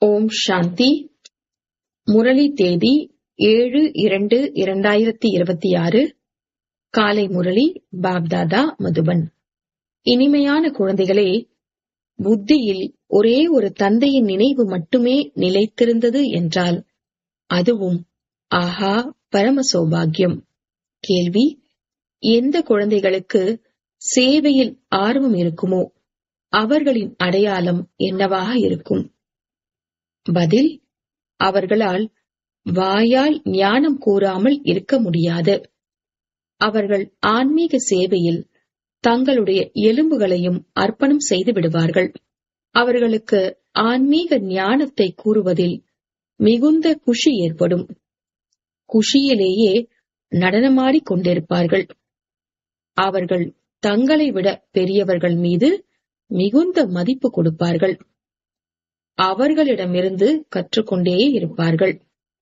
ஓம் சாந்தி. முரளி தேதி 7/2/2026. காலை முரளி பாப்தாதா மதுபன். இனிமையான குழந்தைகளே, புத்தியில் ஒரே ஒரு தந்தையின் நினைவு மட்டுமே நிலைத்திருந்தது என்றால் அதுவும் ஆஹா பரம சௌபாகியம். கேள்வி: எந்த குழந்தைகளுக்கு சேவையில் ஆர்வம் இருக்குமோ அவர்களின் அடையாளம் என்னவாக இருக்கும்? பதில்: அவர்களால் வாயால் ஞானம் கூறாமல் இருக்க முடியாது. அவர்கள் ஆன்மீக சேவையில் தங்களுடைய எலும்புகளையும் அர்ப்பணம் செய்து விடுவார்கள். அவர்களுக்கு ஆன்மீக ஞானத்தை கூறுவதில் மிகுந்த குஷி ஏற்படும். குஷியிலேயே நடனமாடிக் கொண்டிருப்பார்கள். அவர்கள் தங்களை விட பெரியவர்கள் மீது மிகுந்த மதிப்பு கொடுப்பார்கள். அவர்களிடமிருந்து கற்றுக்கொண்டே இருப்பார்கள்.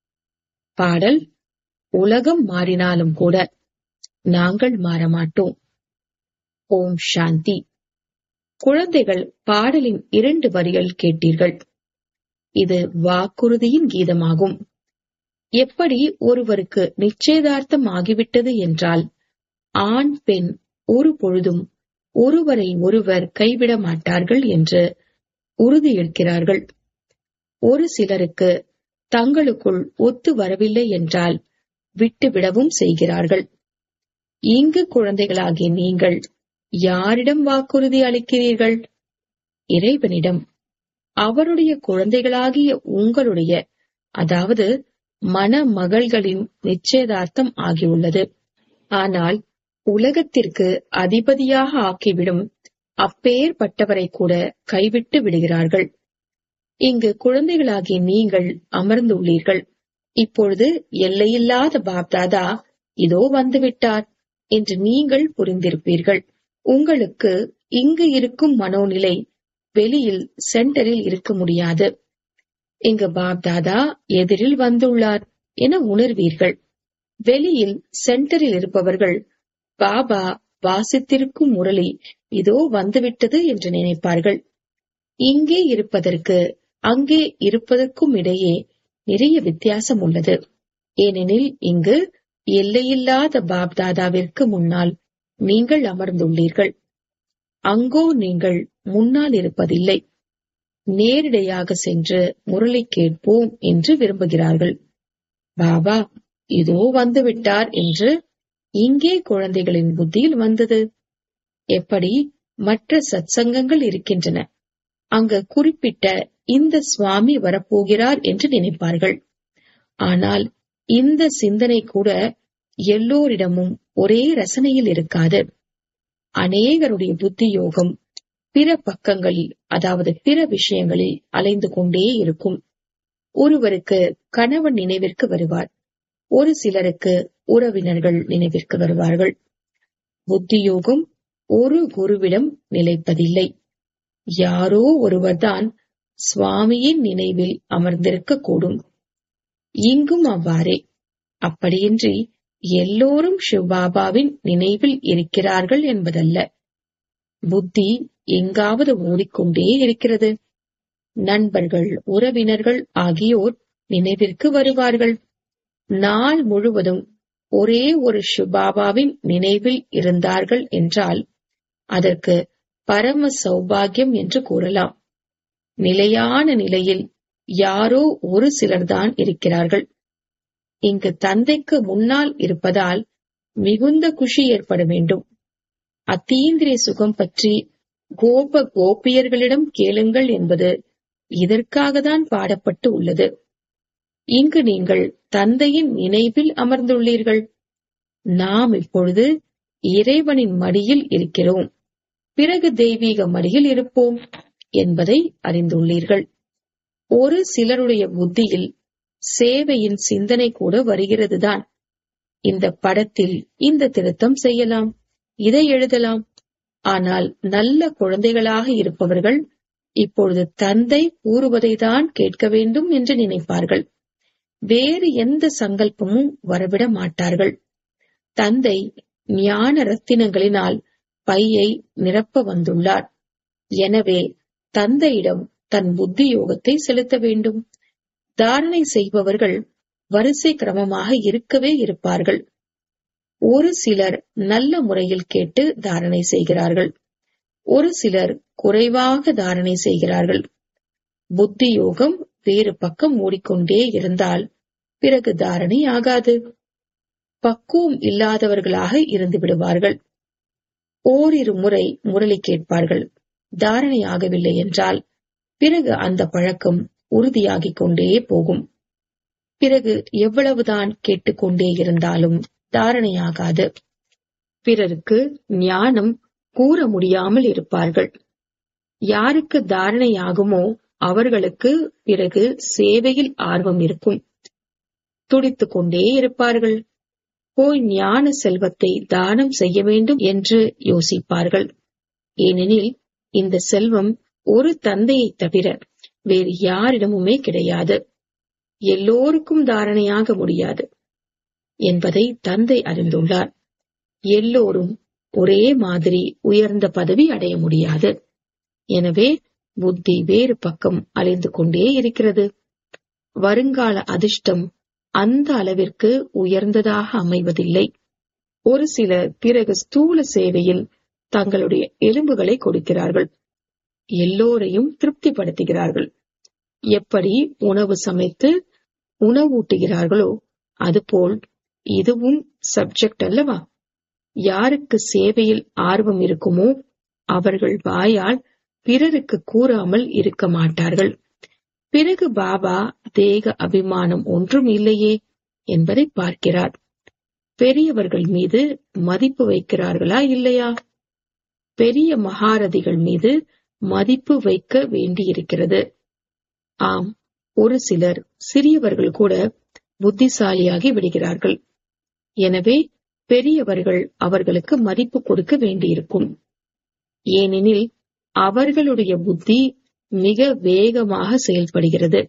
பாடல்: உலகம் மாறினாலும் கூட நாங்கள் மாறமாட்டோம். ஓம் சாந்தி. குழந்தைகள், பாடலின் 2 வரிகள் கேட்டீர்கள். இது வாக்குறுதியின் கீதமாகும். எப்படி ஒருவருக்கு நிச்சயதார்த்தம் ஆகிவிட்டது என்றால் ஆண் பெண் ஒரு பொழுதும் ஒருவரை ஒருவர் கைவிட மாட்டார்கள் என்று உறுதியேற்கிறார்கள். ஒரு சிலருக்கு தங்களுக்குள் ஒத்து வரவில்லை என்றால் விட்டுவிடவும் செய்கிறார்கள். இங்கு குழந்தைகளாகிய நீங்கள் யாரிடம் வாக்குறுதி அளிக்கிறீர்கள்? இறைவனிடம். அவருடைய குழந்தைகளாகிய உங்களுடைய, அதாவது மணமகள்களின் நிச்சயதார்த்தம் ஆகியுள்ளது. ஆனால் உலகத்திற்கு அதிபதியாக ஆக்கிவிடும் அப்பேற்பட்டவரை கூட கைவிட்டு விடுகிறார்கள். இங்கு குழந்தைகளாகிய நீங்கள் அமர்ந்துள்ளீர்கள். இப்பொழுது எல்லையில்லாத பாப்தாதா இதோ வந்துவிட்டார் என்று நீங்கள் புரிந்திருப்பீர்கள். உங்களுக்கு இங்கு இருக்கும் மனோநிலை வெளியில் சென்டரில் இருக்க முடியாது. இங்கு பாப்தாதா எதிரில் வந்துள்ளார் என உணர்வீர்கள். வெளியில் சென்டரில் இருப்பவர்கள் பாபா வாசித்திருக்கும் முரளி இதோ வந்துவிட்டது என்று நினைப்பார்கள். இங்கே இருப்பதற்கு அங்கே இருப்பதற்கும் இடையே நிறைய வித்தியாசம் உள்ளது. ஏனெனில் இங்கு எல்லையில்லாத பாப்தாதாவிற்கு முன்னால் நீங்கள் அமர்ந்துள்ளீர்கள். அங்கோ நீங்கள் முன்னால் இருப்பதில்லை. நேரிடையாக சென்று முரளி கேட்போம் என்று விரும்புகிறார்கள். பாபா இதோ வந்துவிட்டார் என்று இங்கே குழந்தைகளின் புத்தியில் வந்தது. எப்படி மற்ற சத்சங்கங்கள் இருக்கின்றன, அங்கு குறிப்பிட்ட இந்த சுவாமி வரப்போகிறார் என்று நினைப்பார்கள். ஆனால் இந்த சிந்தனை கூட எல்லோரிடமும் ஒரே ரசனையில் இருக்காது. அநேகருடைய புத்தி யோகம் பிற பக்கங்களில், அதாவது பிற விஷயங்களில் அலைந்து கொண்டே இருக்கும். ஒருவருக்கு கணவன் நினைவிற்கு வருவார், ஒரு சிலருக்கு உறவினர்கள் நினைவிற்கு வருவார்கள். புத்தியோகம் ஒரு குருவிடம் நிலைப்பதில்லை. யாரோ ஒருவர்தான் சுவாமியின் நினைவில் அமர்ந்திருக்க கூடும். இங்கும் அவ்வாறே. அப்படியின்றி எல்லோரும் சிவபாபாவின் நினைவில் இருக்கிறார்கள் என்பதல்ல. புத்தி எங்காவது ஓடிக்கொண்டே இருக்கிறது. நண்பர்கள், உறவினர்கள் ஆகியோர் நினைவிற்கு வருவார்கள். நாள் முழுவதும் ஒரே ஒரு சிவபாபாவின் நினைவில் இருந்தார்கள் என்றால் அதற்கு பரம சௌபாகியம் என்று கூறலாம். நிலையான நிலையில் யாரோ ஒரு சிலர்தான் இருக்கிறார்கள். இங்கு தந்தைக்கு முன்னால் இருப்பதால் மிகுந்த குஷி ஏற்பட வேண்டும். அத்தீந்திரிய சுகம் பற்றி கோப கோபியர்களிடம் கேளுங்கள் என்பது இதற்காகத்தான் பாடப்பட்டு உள்ளது. இங்கு நீங்கள் தந்தையின் நினைவில் அமர்ந்துள்ளீர்கள். நாம் இப்பொழுது இறைவனின் மடியில் இருக்கிறோம், பிறகு தெய்வீக மடியில் இருப்போம் என்பதை அறிந்துள்ளீர்கள். ஒரு சிலருடைய புத்தியில் சேவையின் சிந்தனை கூட வருகிறதுதான். இந்த படத்தில் இந்த திருத்தம் செய்யலாம், இதை எழுதலாம். ஆனால் நல்ல குழந்தைகளாக இருப்பவர்கள் இப்பொழுது தந்தை கூறுவதை தான் கேட்க வேண்டும் என்று நினைப்பார்கள். வேறு எந்த சங்கல்பமும் வரவிட மாட்டார்கள். தந்தை ஞான ரத்தினங்களினால் பையை நிரப்ப வந்துள்ளார். எனவே தந்தையிடம் தன் புத்தி யோகத்தை செலுத்த வேண்டும். தாரணை செய்பவர்கள் வரிசை கிரமமாக இருக்கவே இருப்பார்கள். ஒரு சிலர் நல்ல முறையில் கேட்டு தாரணை செய்கிறார்கள். ஒரு சிலர் குறைவாக தாரணை செய்கிறார்கள். புத்தி யோகம் வேறு பக்கம் ஓடிக்கொண்டே இருந்தால் பிறகு தாரணை ஆகாது. பக்குவம் இல்லாதவர்களாக இருந்து விடுவார்கள். ஓரிரு முறை முரளி கேட்பார்கள். தாரணை ஆகவில்லை என்றால் பிறகு அந்த பழக்கம் உறுதியாகிக் கொண்டே போகும். பிறகு எவ்வளவுதான் கேட்டுக்கொண்டே இருந்தாலும் தாரணையாகாது. பிறருக்கு ஞானம் கூற முடியாமல் இருப்பார்கள். யாருக்கு தாரணையாகுமோ அவர்களுக்கு பிறகு சேவையில் ஆர்வம் இருக்கும். துடித்துக் கொண்டே இருப்பார்கள். போய் ஞான செல்வத்தை தானம் செய்ய வேண்டும் என்று யோசிப்பார்கள். ஏனெனில் இந்த செல்வம் ஒரு தந்தையை தவிர வேறு யாரிடமுமே கிடையாது. எல்லோருக்கும் தாரணையாக முடியாது என்பதை தந்தை அறிந்துள்ளார். எல்லோரும் ஒரே மாதிரி உயர்ந்த பதவி அடைய முடியாது. எனவே புத்தி வேறு பக்கம் அலைந்து கொண்டே இருக்கிறது. வருங்கால அதிர்ஷ்டம் அந்த அளவிற்கு உயர்ந்ததாக அமைவதில்லை. ஒரு சிலர் பிறகு ஸ்தூல சேவையில் தங்களுடைய எலும்புகளை கொடுக்கிறார்கள். எல்லோரையும் திருப்திப்படுத்துகிறார்கள். எப்படி உணவு சமைத்து உணவூட்டுகிறார்களோ அதுபோல் இதுவும் சப்ஜெக்ட் அல்லவா? யாருக்கு சேவையில் ஆர்வம் இருக்குமோ அவர்கள் வாயால் பிறருக்கு கூறாமல் இருக்க மாட்டார்கள். பிறகு பாபா தேக அபிமானம் ஒன்றும் இல்லையே என்பதை பார்க்கிறார். பெரியவர்கள் மீது மதிப்பு வைக்கிறார்களா இல்லையா? பெரிய மகாரதிகள் மீது மதிப்பு வைக்க வேண்டியிருக்கிறது. ஆம், ஒரு சிலர் சிறியவர்கள் கூட புத்திசாலியாகி விடுகிறார்கள். எனவே பெரியவர்கள் அவர்களுக்கு மதிப்பு கொடுக்க வேண்டியிருக்கும். ஏனெனில் அவர்களுடைய புத்தி மிக வேகமாக செயல்படுகிறது.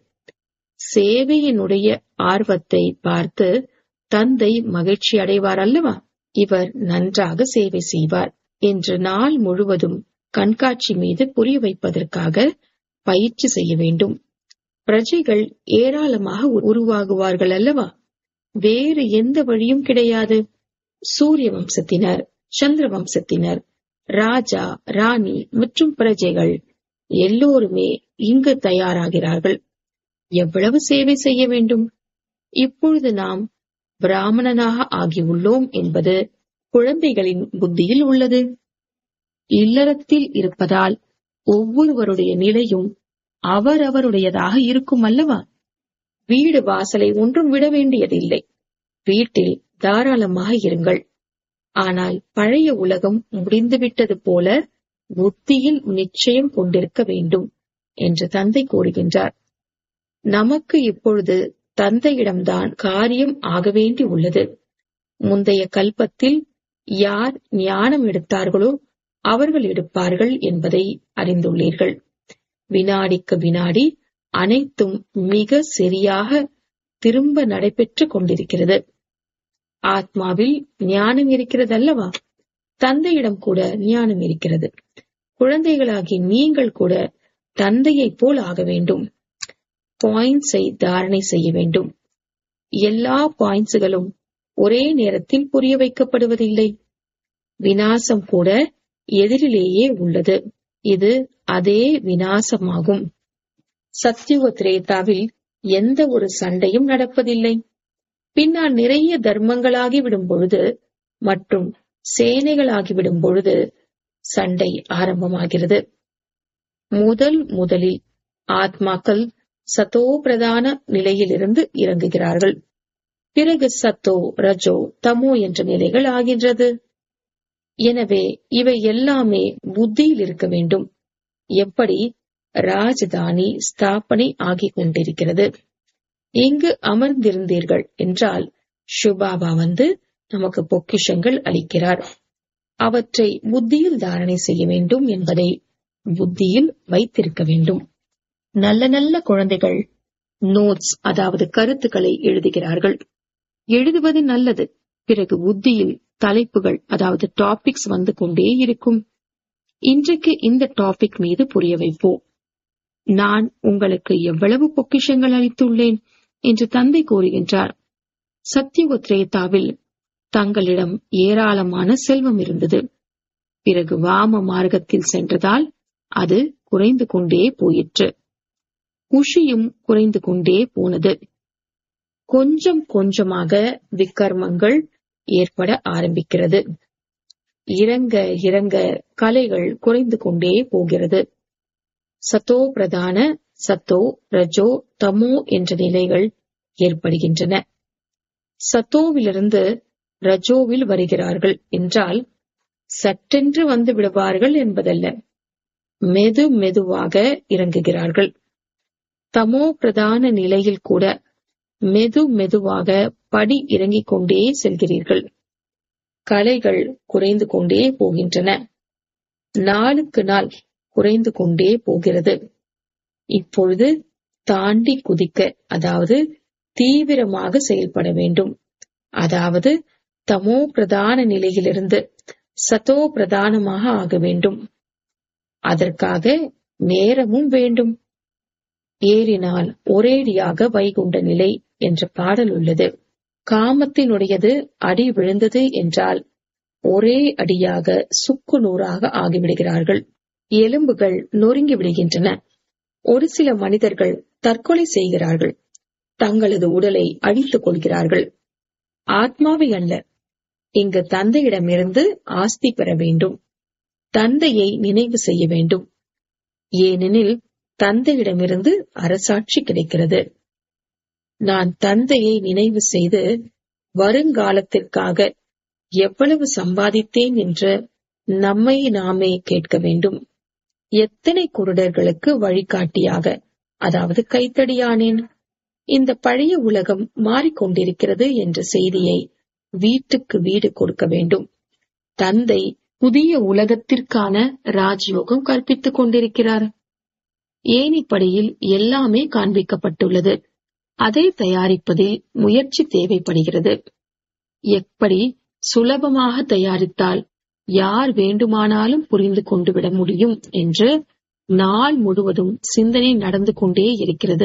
சேவையினுடைய ஆர்வத்தை பார்த்து தந்தை மகிழ்ச்சி அடைவார் அல்லவா? இவர் நன்றாக சேவை செய்வார் என்று நாள் முழுவதும் கண்காட்சி மீது புரிய வைப்பதற்காக பயிற்சி செய்ய வேண்டும். பிரஜைகள் ஏராளமாக உருவாகுவார்கள் அல்லவா? வேறு எந்த வழியும் கிடையாது. சூரிய வம்சத்தினர், சந்திர வம்சத்தினர், ராஜா, ராணி மற்றும் பிரஜைகள் எல்லோருமே இங்கு தயாராகிறார்கள். எவ்வளவு சேவை செய்ய வேண்டும்? இப்பொழுது நாம் பிராமணனாக ஆகியுள்ளோம் என்பது குழந்தைகளின் புத்தியில் உள்ளது. இல்லறத்தில் இருப்பதால் ஒவ்வொருவருடைய நிலையும் அவரவருடையதாக இருக்கும் அல்லவா? வீடு வாசலை ஒன்றும் விட வேண்டியதில்லை. வீட்டில் தாராளமாக இருங்கள். ஆனால் பழைய உலகம் முடிந்துவிட்டது போல புத்தியில் நிச்சயம் கொண்டிருக்க வேண்டும் என்று தந்தை கூறுகின்றார். நமக்கு இப்பொழுது தந்தையிடம்தான் காரியம் ஆக வேண்டி உள்ளது. முந்தைய கல்பத்தில் யார் ஞானம் எடுத்தார்களோ அவர்கள் எடுப்பார்கள் என்பதை அறிந்துள்ளீர்கள். வினாடிக்கு வினாடி அனைத்தும் மிக சரியாக திரும்ப நடைபெற்றுக் கொண்டிருக்கிறது. ஆத்மாவில் ஞானம் இருக்கிறது அல்லவா? தந்தையிடம் கூட ஞானம் இருக்கிறது. குழந்தைகளாகி நீங்கள் கூட தந்தையைப் போல் ஆக வேண்டும். பாயிண்ட்ஸை தாரணை செய்ய வேண்டும். எல்லா பாயிண்ட்ஸ்களும் ஒரே நேரத்தில் புரிய வைக்கப்படுவதில்லை. விநாசம் கூட எதிரிலேயே உள்ளது. இது அதே விநாசமாகும். சத்யுக திரேதாவில் எந்த ஒரு சண்டையும் நடப்பதில்லை. பின்னால் நிறைய தர்மங்களாகிவிடும் பொழுது மற்றும் சேனைகளாகிவிடும் பொழுது சண்டை ஆரம்பமாகிறது. முதலில் ஆத்மாக்கள் சத்தோ பிரதான நிலையிலிருந்து இறங்குகிறார்கள். பிறகு சத்தோ, ரஜோ, தமோ என்ற நிலைகள் ஆகின்றது. எனவே இவை எல்லாமே புத்தியில் இருக்க வேண்டும். எப்படி ராஜதானி ஸ்தாபனை ஆகிக் கொண்டிருக்கிறது. இங்கு அமர்ந்திருந்தீர்கள் என்றால் ஷுபாபா வந்து நமக்கு பொக்கிஷங்கள் அளிக்கிறார். அவற்றை புத்தியில் தாரணை செய்ய வேண்டும் என்பதை புத்தியில் வைத்திருக்க வேண்டும். நல்ல நல்ல குழந்தைகள் நோட்ஸ், அதாவது கருத்துக்களை எழுதுகிறார்கள். எழுதுவது நல்லது. பிறகு புத்தியில் தலைப்புகள், அதாவது டாபிக்ஸ் வந்து கொண்டே இருக்கும். இன்றைக்கு இந்த டாபிக் மீது புரிய வைப்போம். நான் உங்களுக்கு எவ்வளவு பொக்கிஷங்கள் அளித்துள்ளேன் என்று தந்தை கூறுகின்றார். சத்யுக திரேதாவில் தங்களிடம் ஏராளமான செல்வம் இருந்தது. பிறகு வாம மார்க்கத்தில் சென்றதால் அது குறைந்து கொண்டே போயிற்று. குஷியும் குறைந்து கொண்டே போனது. கொஞ்சம் கொஞ்சமாக விக்கர்மங்கள் ஏற்பட ஆரம்பிக்கிறது. இறங்க இறங்க கலைகள் குறைந்து கொண்டே போகிறது. சத்தோ பிரதான, சத்தோ, ரஜோ, தமோ என்ற நிலைகள் ஏற்படுகின்றன. சத்தோவிலிருந்து ரஜோவில் வருகிறார்கள் என்றால் சட்டென்று வந்து விடுவார்கள் என்பதல்ல, மெது மெதுவாக இறங்குகிறார்கள். தமோ பிரதான நிலையில் கூட மெது மெதுவாக படி இறங்கிக் கொண்டே செல்கிறீர்கள். கலைகள் குறைந்து கொண்டே போகின்றன. நாளுக்கு நாள் குறைந்து கொண்டே போகிறது. இப்பொழுது தாண்டி குதிக்க, அதாவது தீவிரமாக செயல்பட வேண்டும். அதாவது தமோ பிரதான நிலையிலிருந்து சத்தோ பிரதானமாக ஆக வேண்டும். அதற்காக நேரமும் வேண்டும். ஏறினால் ஒரேடியாக வைகுண்ட நிலை என்ற பாடல் உள்ளது. காமத்தினுடையது அடி விழுந்தது என்றால் ஒரே அடியாக சுக்கு நூறாக ஆகிவிடுகிறார்கள். எலும்புகள் நொறுங்கி விடுகின்றன. ஒரு சில மனிதர்கள் தற்கொலை செய்கிறார்கள். தங்களது உடலை அழித்துக் கொள்கிறார்கள். ஆத்மாவை அல்ல, இங்கு தந்தையிடமிருந்து ஆஸ்தி பெற வேண்டும். தந்தையை நினைவு செய்ய வேண்டும். ஏனெனில் தந்தையிடமிருந்து அரசாட்சி கிடைக்கிறது. நான் தந்தையை நினைவு செய்து வருங்காலத்திற்காக எவ்வளவு சம்பாதித்தேன் என்று நம்மை நாமே கேட்க வேண்டும். எத்தனை குருடர்களுக்கு வழிகாட்டியாக, அதாவது கைத்தடியானேன். இந்த பழைய உலகம் மாறிக்கொண்டிருக்கிறது என்ற செய்தியை வீட்டுக்கு வீடு கொடுக்க வேண்டும். தந்தை புதிய உலகத்திற்கான ராஜயோகம் கற்பித்துக் கொண்டிருக்கிறார். ஏணிப்படியில் எல்லாமே காண்பிக்கப்பட்டுள்ளது. அதை தயாரிப்பதில் முயற்சி தேவைப்படுகிறது. எப்படி சுலபமாக தயாரித்தால் யார் வேண்டுமானாலும் புரிந்து கொண்டு விட முடியும் என்று நாள் முழுவதும் சிந்தனை நடந்து கொண்டே இருக்கிறது.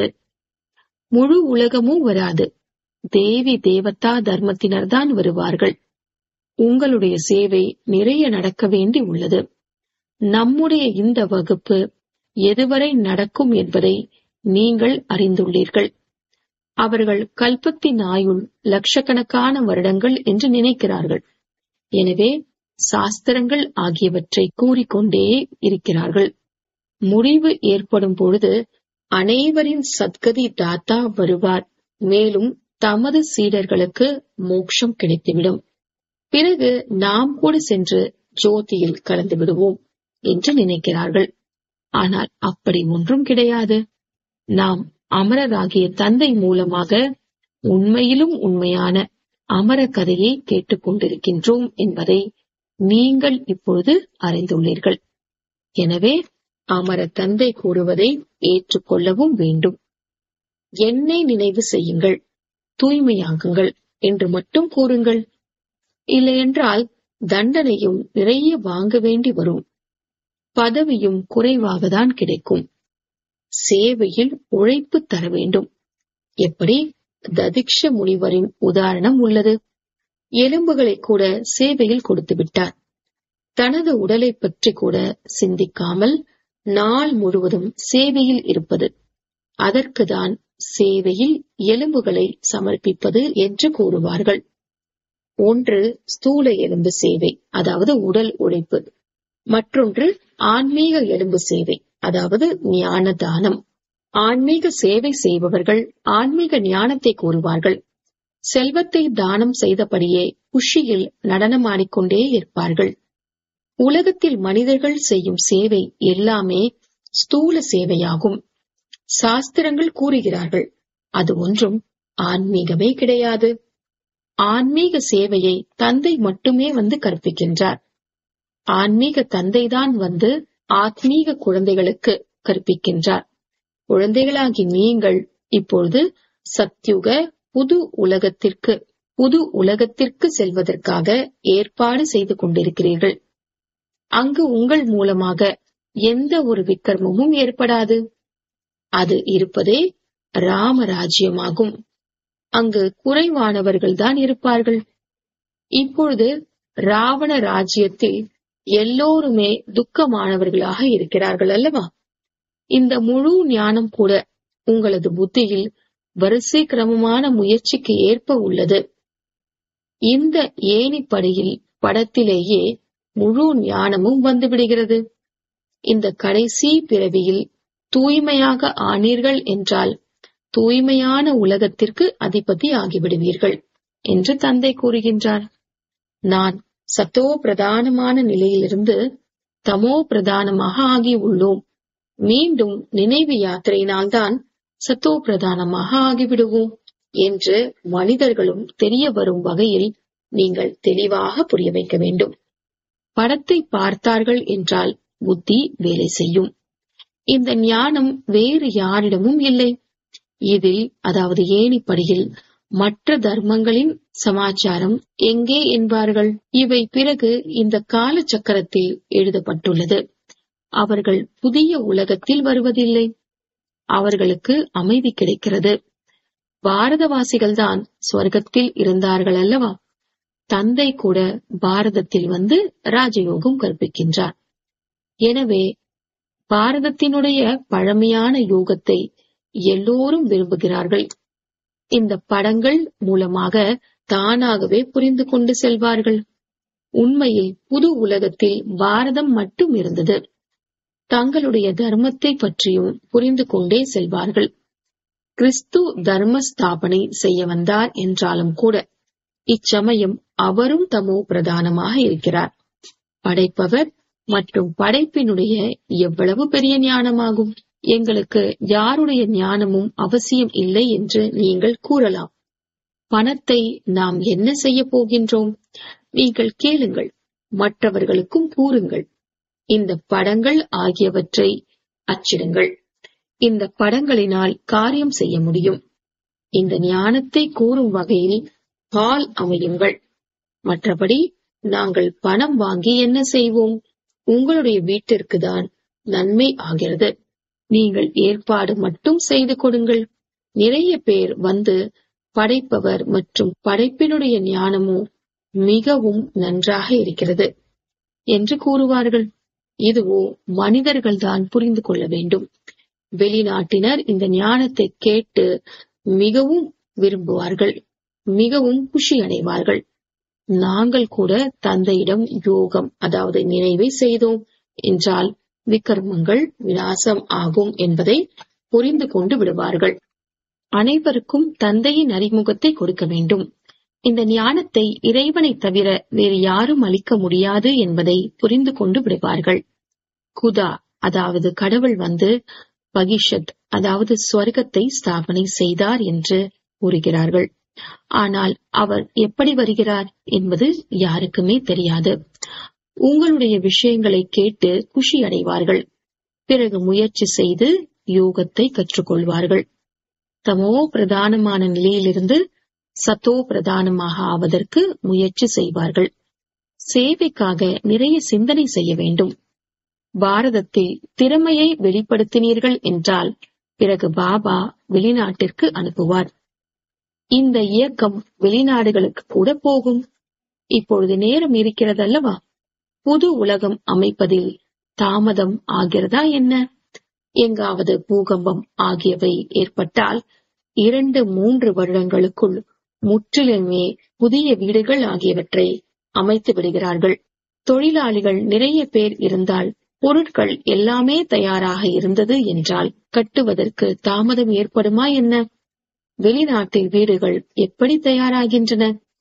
முழு உலகமும் வராது. தேவி தேவதா தர்மத்தினர்தான் வருவார்கள். உங்களுடைய சேவை நிறைய நடக்க வேண்டி உள்ளது. நம்முடைய இந்த வகுப்பு எதுவரை நடக்கும் என்பதை நீங்கள் அறிந்துள்ளீர்கள். அவர்கள் கல்பத்தின் ஆயுள் லட்சக்கணக்கான வருடங்கள் என்று நினைக்கிறார்கள். எனவே சாஸ்திரங்கள் ஆகியவற்றை கூறிக்கொண்டே இருக்கிறார்கள். முடிவு ஏற்படும் பொழுது அனைவரின் சத்கதி தாத்தா வருவார். மேலும் தமது சீடர்களுக்கு மோட்சம் கிடைத்துவிடும். பிறகு நாம் கூட சென்று ஜோதியில் கலந்து விடுவோம் என்று நினைக்கிறார்கள். ஆனால் அப்படி ஒன்றும் கிடையாது. நாம் அமரராகிய தந்தை மூலமாக உண்மையிலும் உண்மையான அமர கதையை கேட்டுக்கொண்டிருக்கின்றோம் என்பதை நீங்கள் இப்பொழுது அறிந்துள்ளீர்கள். எனவே அமர தந்தை கூறுவதை ஏற்றுக்கொள்ளவும் வேண்டும். என்னை நினைவு செய்யுங்கள், தூய்மையாகுங்கள் என்று மட்டும் கூறுங்கள். இல்லையென்றால் தண்டனையும் நிறைய வாங்க வேண்டி வரும். பதவியும் குறைவாகத்தான் கிடைக்கும். சேவையில் உழைப்பு தர வேண்டும். எப்படி ததிக்ஷ முனிவரின் உதாரணம் உள்ளது. எலும்புகளை கூட சேவையில் கொடுத்து விட்டார். தனது உடலை பற்றி கூட சிந்திக்காமல் நாள் முழுவதும் சேவையில் இருப்பது, அதற்குதான் சேவையில் எலும்புகளை சமர்ப்பிப்பது என்று கூறுவார்கள். ஒன்று ஸ்தூல எலும்பு சேவை, அதாவது உடல் உழைப்பு. மற்றொன்று ஆன்மீக எலும்பு சேவை, அதாவது ஞான தானம். ஆன்மீக சேவை செய்பவர்கள் ஆன்மீக ஞானத்தை கூறுவார்கள். செல்வத்தை தானம் செய்தபடியே குஷியில் நடனமாடிக்கொண்டே இருப்பார்கள். உலகத்தில் மனிதர்கள் செய்யும் சேவை எல்லாமே ஸ்தூல சேவையாகும். சாஸ்திரங்கள் கூறுகிறார்கள், அது ஒன்றும் ஆன்மீகமே கிடையாது. ஆன்மீக சேவையை தந்தை மட்டுமே வந்து கற்பிக்கின்றார். ஆன்மீக தந்தைதான் வந்து ஆத்மீக குழந்தைகளுக்கு கற்பிக்கின்றார். குழந்தைகளாகி நீங்கள் இப்பொழுது சத்யுக புது உலகத்திற்கு செல்வதற்காக ஏற்பாடு செய்து கொண்டிருக்கிறீர்கள். அங்கு உங்கள் மூலமாக எந்த ஒரு விக்ரமமும் ஏற்படாது. அது இருப்பதே ராமராஜ்யமாகும். அங்கு குறைவானவர்கள்தான் இருப்பார்கள். இப்பொழுது ராவண ராஜ்யத்தில் எல்லோருமே துக்கமானவர்களாக இருக்கிறார்கள் அல்லவா? இந்த முழு ஞானம் கூட உங்களது புத்தியில் வரிசை கிரமமான முயற்சிக்கு ஏற்ப உள்ளது. இந்த ஏணிப்படியில் படத்திலேயே முழு ஞானமும் வந்துவிடுகிறது. இந்த கடைசி பிறவியில் தூய்மையாக ஆனீர்கள் என்றால் தூய்மையான உலகத்திற்கு அதிபதி ஆகிவிடுவீர்கள் என்று தந்தை கூறுகின்றார். நான் சத்தோ பிரதானமான நிலையிலிருந்து தமோ பிரதானமாக ஆகி உள்ளோம். மீண்டும் நினைவு யாத்திரையினால்தான் சத்தோ பிரதானமாக ஆகிவிடுவோம் என்று மனிதர்களும் தெரிய வரும் வகையில் நீங்கள் தெளிவாக புரிய வைக்க வேண்டும். படத்தை பார்த்தார்கள் என்றால் புத்தி வேலை செய்யும். இந்த ஞானம் வேறு யாரிடமும் இல்லை. இதில், அதாவது ஏணிப்படியில், மற்ற தர்மங்களின் சமாச்சாரம் எங்கே என்பார்கள். இவை பிறகு இந்த கால சக்கரத்தில் எழுதப்பட்டுள்ளது. அவர்கள் புதிய உலகத்தில் வருவதில்லை. அவர்களுக்கு அமைதி கிடைக்கிறது. பாரதவாசிகள்தான் ஸ்வர்க்கத்தில் இருந்தார்கள் அல்லவா? தந்தை கூட பாரதத்தில் வந்து ராஜயோகம் கற்பிக்கின்றார். எனவே பாரதத்தினுடைய பழமையான யோகத்தை எல்லோரும் விரும்புகிறார்கள். இந்த படங்கள் மூலமாக தானாகவே புரிந்து கொண்டு செல்வார்கள். உண்மையில் புது உலகத்தில் பாரதம் மட்டும் இருந்தது. தங்களுடைய தர்மத்தை பற்றியும் புரிந்து கொண்டே செல்வார்கள். கிறிஸ்து தர்ம ஸ்தாபனை செய்ய வந்தார் என்றாலும் கூட இச்சமயம் அவரும் தமோ பிரதானமாக இருக்கிறார். படைப்பவர் மற்றும் படைப்பினுடைய எவ்வளவு பெரிய ஞானமாகும். எங்களுக்கு யாருடைய ஞானமும் அவசியம் இல்லை என்று நீங்கள் கூறலாம். பணத்தை நாம் என்ன செய்ய போகின்றோம்? நீங்கள் கேளுங்கள், மற்றவர்களுக்கும் கூறுங்கள். இந்த படங்கள் ஆகியவற்றை அச்சிடுங்கள். இந்த படங்களினால் காரியம் செய்ய முடியும். இந்த ஞானத்தை கூறும் வகையில் ஹால் அமையுங்கள். மற்றபடி நாங்கள் பணம் வாங்கி என்ன செய்வோம்? உங்களுடைய வீட்டிற்கு தான் நன்மை ஆகிறது. நீங்கள் ஏற்பாடு மட்டும் செய்து கொடுங்கள். நிறைய பேர் வந்து படைப்பவர் மற்றும் படைப்பினுடைய ஞானமோ மிகவும் நன்றாக இருக்கிறது என்று கூறுவார்கள். இதுவோ மனிதர்கள் தான் புரிந்து கொள்ள வேண்டும். வெளிநாட்டினர் இந்த ஞானத்தை கேட்டு மிகவும் விரும்புவார்கள், மிகவும் குஷி அடைவார்கள். நாங்கள் கூட தந்தையிடம் யோகம், அதாவது நினைவை செய்தோம் என்றால் விக்ரமங்கள் விநாசம் ஆகும் என்பதை புரிந்து கொண்டு விடுவார்கள். அனைவருக்கும் தந்தையின் அறிமுகத்தை கொடுக்க வேண்டும். இந்த ஞானத்தை இறைவனை தவிர வேறு யாரும் அளிக்க முடியாது என்பதை புரிந்து கொண்டு விடுவார்கள். குதா, அதாவது கடவுள் வந்து பகிஷத், அதாவது ஸ்வர்க்கத்தை ஸ்தாபனை செய்தார் என்று கூறுகிறார்கள். ஆனால் அவர் எப்படி வருகிறார் என்பது யாருக்குமே தெரியாது. உங்களுடைய விஷயங்களை கேட்டு குஷி அடைவார்கள். பிறகு முயற்சி செய்து யோகத்தை கற்றுக்கொள்வார்கள். தமோ பிரதானமான நிலையிலிருந்து சத்தோ பிரதானமாக ஆவதற்கு முயற்சி செய்வார்கள். சேவைக்காக நிறைய சிந்தனை செய்ய வேண்டும். பாரதத்தில் திறமையை வெளிப்படுத்தினீர்கள் என்றால் பிறகு பாபா வெளிநாட்டிற்கு அனுப்புவார். இந்த இயக்கம் வெளிநாடுகளுக்கு கூட போகும். இப்பொழுது நேரம் இருக்கிறதல்லவா? புது உலகம் அமைப்பதில் தாமதம் ஆகிறதா என்ன? எங்காவது பூகம்பம் ஆகியவை ஏற்பட்டால் 2-3 வருடங்களுக்குள் முற்றிலுமே புதிய வீடுகள் ஆகியவற்றை அமைத்து விடுகிறார்கள். தொழிலாளிகள் நிறைய பேர் இருந்தால், பொருட்கள் எல்லாமே தயாராக இருந்தது என்றால் கட்டுவதற்கு தாமதம் ஏற்படுமா என்ன? வெளிநாட்டில் வீடுகள் எப்படி தயாராகின்றன?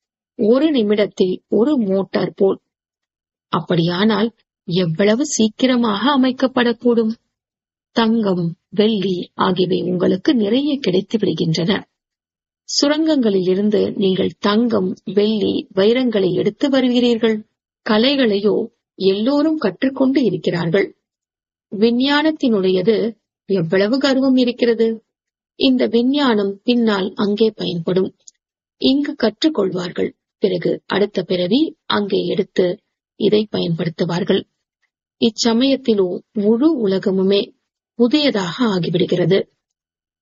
1 நிமிடத்தில் 1 மோட்டார் போல். அப்படியானால் எவ்வளவு சீக்கிரமாக அமைக்கப்படக்கூடும்? தங்கம், வெள்ளி ஆகியவை உங்களுக்கு நிறைய கிடைத்து விடுகின்றன. சுரங்கங்களில் இருந்து நீங்கள் தங்கம், வெள்ளி, வைரங்களை எடுத்து வருகிறீர்கள். கலைகளையோ எல்லோரும் கற்றுக்கொண்டு இருக்கிறார்கள். விஞ்ஞானத்தினுடையது எவ்வளவு கர்வம் இருக்கிறது! இந்த விஞ்ஞானம் பின்னால் அங்கே பயன்படும். இங்கு கற்றுக்கொள்வார்கள். பிறகு அடுத்த பிறவி அங்கே எடுத்து இதை பயன்படுத்துவார்கள். இச்சமயத்திலோ முழு உலகமுமே புதியதாக ஆகிவிடுகிறது.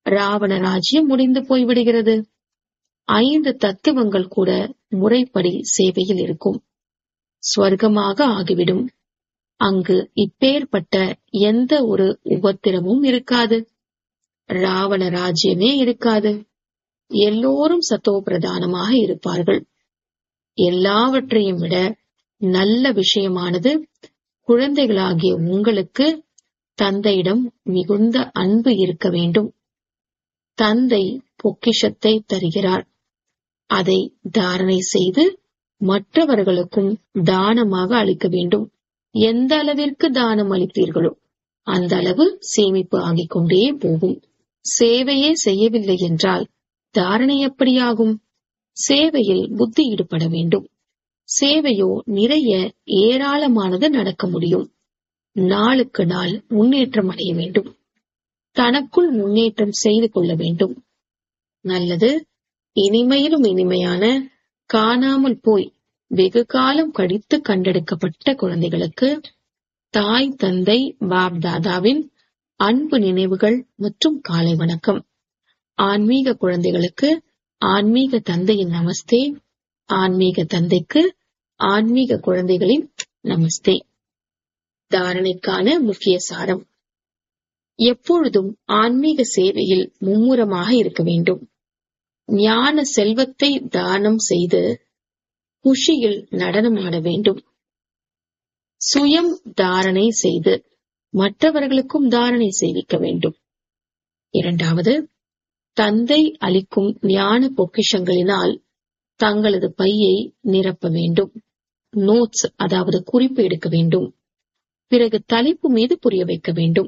ராவண ராஜ்யம் முடிந்து போய்விடுகிறது. 5 தத்துவங்கள் கூட முறைப்படி சேவையில் இருக்கும். ஸ்வர்க்கமாக ஆகிவிடும். அங்கு இப்பேற்பட்ட எந்த ஒரு உபத்திரமும் இருக்காது. ராவண ராஜ்யமே இருக்காது. எல்லோரும் சத்தோ பிரதானமாக இருப்பார்கள். எல்லாவற்றையும் விட நல்ல விஷயமானது, குழந்தைகளாகிய உங்களுக்கு தந்தையிடம் மிகுந்த அன்பு இருக்க வேண்டும். தந்தை பொக்கிஷத்தை தருகிறார். அதை தாரணை செய்து மற்றவர்களுக்கும் தானமாக அளிக்க வேண்டும். எந்த அளவிற்கு தானம் அளித்தீர்களோ அந்த அளவு சேமிப்பு ஆகிக் கொண்டே போகும். சேவையே செய்யவில்லை என்றால் தாரணை எப்படியாகும்? சேவையில் புத்தி ஈடுபட வேண்டும். சேவையோ நிறைய ஏராளமானது நடக்க முடியும். நாளுக்கு நாள் முன்னேற்றம் அடைய வேண்டும். தனக்குள் முன்னேற்றம் செய்து கொள்ள வேண்டும். நல்லது. இனிமையிலும் இனிமையான காணாமல் போய் வெகு காலம் கழித்து கண்டெடுக்கப்பட்ட குழந்தைகளுக்கு தாய் தந்தை பாப் தாதாவின் அன்பு நினைவுகள் மற்றும் காலை வணக்கம். ஆன்மீக குழந்தைகளுக்கு ஆன்மீக தந்தையின் நமஸ்தே. ஆன்மீக தந்தைக்கு ஆன்மீக குழந்தைகளின் நமஸ்தே. தாரணைக்கான முக்கிய சாரம்: எப்பொழுதும் ஆன்மீக சேவையில் மும்முரமாக இருக்க வேண்டும். ஞான செல்வத்தை தானம் செய்து குஷியில் நடனமாட வேண்டும். சுயம் தாரணை செய்து மற்றவர்களுக்கும் தாரணை செய்விக்க வேண்டும். 2வது, தந்தை அளிக்கும் ஞான பொக்கிஷங்களினால் தங்களது பையை நிரப்ப வேண்டும். நோட்ஸ், அதாவது குறிப்பு எடுக்க வேண்டும். பிறகு தலைப்பு மீது புரிய வைக்க வேண்டும்.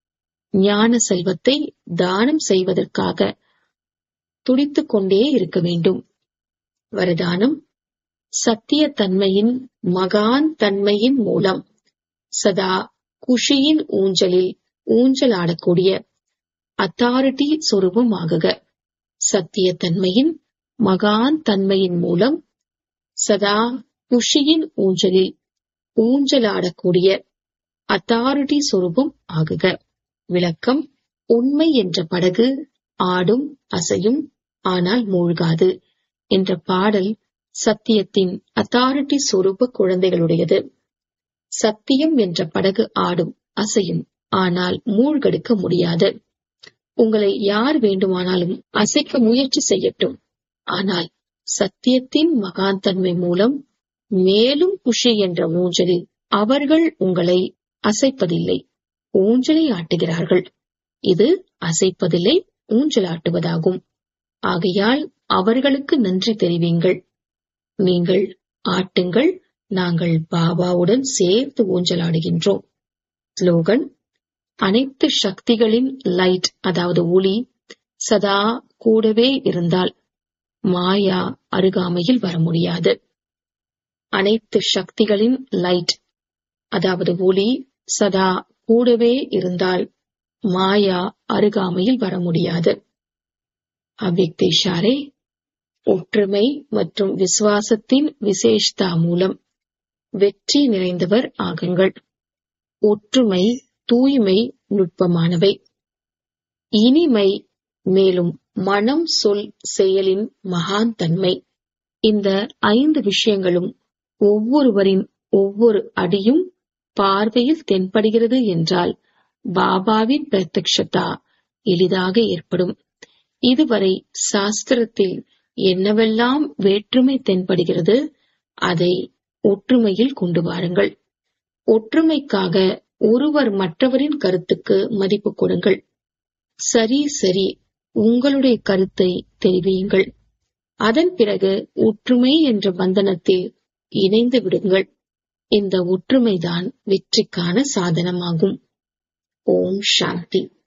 ஞான செல்வத்தை தானம் செய்வதற்காக துடித்துக் கொண்டே இருக்க வேண்டும். வரதானம்: சத்திய தன்மையின் மகான் தன்மையின் மூலம் சதா குஷியின் ஊஞ்சலில் ஊஞ்சலாடக்கூடிய அத்தாரிட்டி சொரூபம் ஆகுக. சத்திய தன்மையின் மகான் தன்மையின் மூலம் சதா குஷியின் ஊஞ்சலில் ஊஞ்சலாடக்கூடிய அத்தாரிட்டி சொரூபம் ஆகுக. விளக்கம்: உண்மை என்ற படகு ஆடும் அசையும், ஆனால் மூழ்காது என்ற பாடல் சத்தியத்தின் அத்தாரிட்டி சொரூப குழந்தைகளுடையது. சத்தியம் என்ற படகு ஆடும் அசையும், ஆனால் மூழ்கெடுக்க முடியாது. உங்களை யார் வேண்டுமானாலும் அசைக்க முயற்சி செய்யட்டும். ஆனால் சத்தியத்தின் மகான் தன்மை மூலம் மேலும் குஷி என்ற ஊஞ்சலில் அவர்கள் உங்களை அசைப்பதில்லை, ஊஞ்சலை ஆட்டுகிறார்கள். இது அசைப்பதில்லை, ஊஞ்சலாட்டுவதாகும். ஆகையால் அவர்களுக்கு நன்றி தெரிவிங்கள். நீங்கள் ஆட்டுங்கள், நாங்கள் பாபாவுடன் சேர்த்து ஊஞ்சலாடுகின்றோம். ஸ்லோகன்: அனைத்து சக்திகளின் லைட், அதாவது ஒளி சதா கூடவே இருந்தால் மாயா அருகாமையில் வர முடியாது. அனைத்து சக்திகளின் லைட், அதாவது ஒளி சதா கூடவே இருந்தால் மாயா அருகாமையில் வர முடியாது. அவ்யக்த இஷாரே: ஒற்றுமை மற்றும் விசுவாசத்தின் விசேஷதா மூலம் வெற்றி நிறைந்தவர் ஆகுங்கள். ஒற்றுமை, தூய்மை நுட்பமானவை. இனிமை, மேலும் மனம், சொல், செயலின் மகான் தன்மை. இந்த 5 விஷயங்களும் ஒவ்வொருவரின் ஒவ்வொரு அடியும் பார்வையில் தென்படுகிறது என்றால் பாபாவின் பிரத்யக்ஷதா எளிதாக ஏற்படும். இதுவரை சாஸ்திரத்தில் என்னவெல்லாம் வேற்றுமை தென்படுகிறது அதை ஒற்றுமையில் கொண்டு வாருங்கள். ஒற்றுமைக்காக ஒருவர் மற்றவரின் கருத்துக்கு மதிப்பு கொடுங்கள். சரி சரி, உங்களுடைய கருத்தை தெரிவியுங்கள். அதன் பிறகு ஒற்றுமை என்ற பந்தனத்தில் இணைந்து விடுங்கள். இந்த ஒற்றுமைதான் வெற்றிக்கான சாதனமாகும். ஓம் சாந்தி.